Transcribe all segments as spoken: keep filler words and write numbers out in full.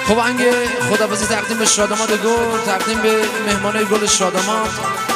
خب آهنگ خداحافظی تقدیم به شاداماد گل، تقدیم به مهمانای گل شاداماد.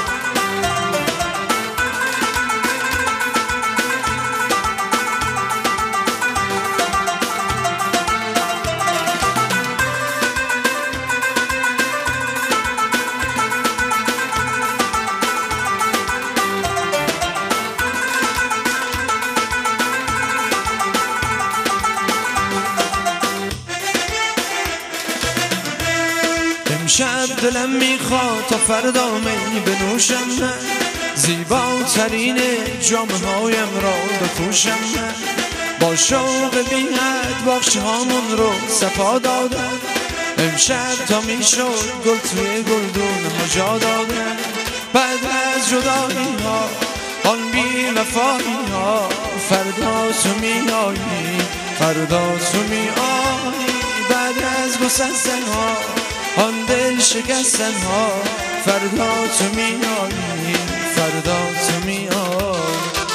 امشب دلم میخواد تا فردا می بنوشم من، زیباترین جامه‌هایم را بپوشم من، با شوق بی حد باغچه هامون رو صفا دادم. امشب تا میشد گل توی گلدون ها جا دادم. بعد از جدایی ها آن بی وفایی ها، فردا تو میایی، فردا تو میایی. بعد از گسستن ها آن دل شکستن ها، فردا تو میایی، فردا تو میایی.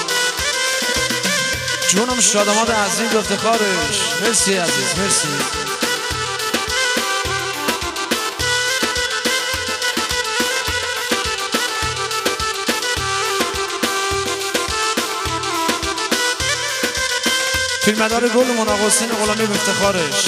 جونم شاداماد عزیز و افتخارش. مرسی عزیز، مرسی. فیلمدار گل مناق حسین غلامی به افتخارش.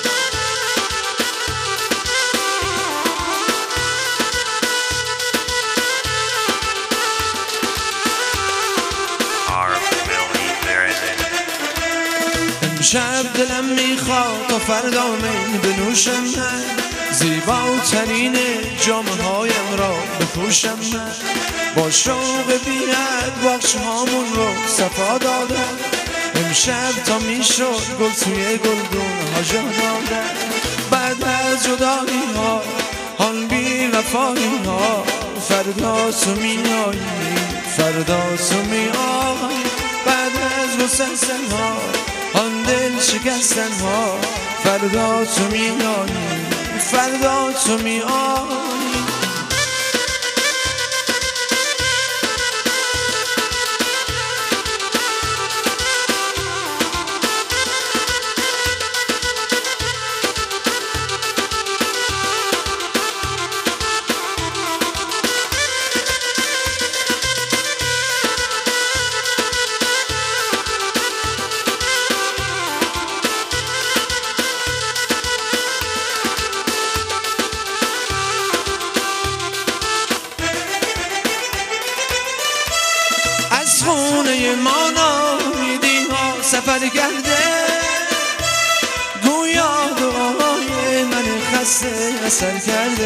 امشب دلم میخواد تا فردا می بنوشم من، زیباترین جامه‌هایم را بپوشم من، با شوق بی حد باغچه هامون رو صفا دادم. امشب تا میشد گل توی گلدون ها جا دادم. بعد از جدایی ها آن بی وفایی ها، فردا تو میایی، فردا تو میایی. بعد از گسستن ها آن دل شکستن ها، فردا تو میایی، فردا تو میایی. از خونه ما نامیدی ها سفر کرده، گویا دعای من خسته اثر کرده.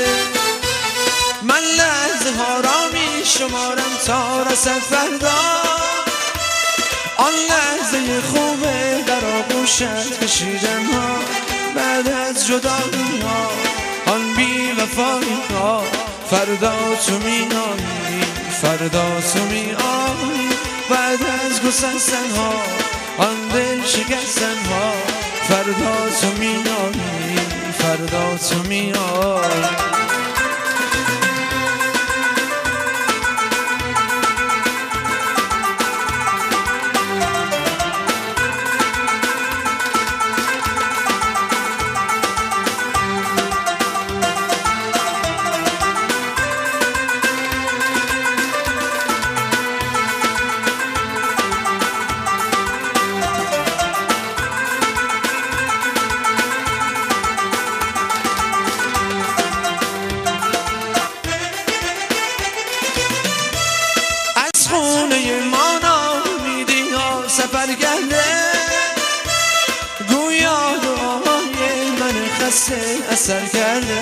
من لحظه ها را می شمارم تا رسد فردا، آن لحظه خوبه در آغوشت کشیدم ها. بعد از جدایی ها آن بی وفایی ها، فردا تو میایی، فردا تو میایی. بعد از گسستن ها آن دل شکستن ها، فردا تو میایی، فردا تو میایی. خونه ما نامیدی ها سفر کرده، گویا دعای من خسته اثر کرده.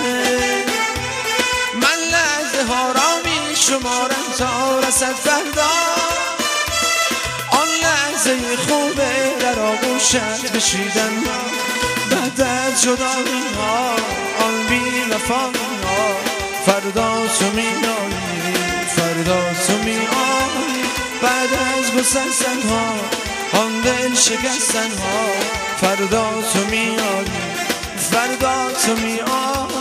من لحظه ها را می شمارم تا رسد فردا، آن لحظه خوبه در آغوشت کشیدن ها. بعد از جدایی ها آن بی وفایی ها، فردا تو میایی، فردا تو میایی. بعد از گسستن ها آن دل شکستن ها، فردا تو میایی، فردا تو میایی.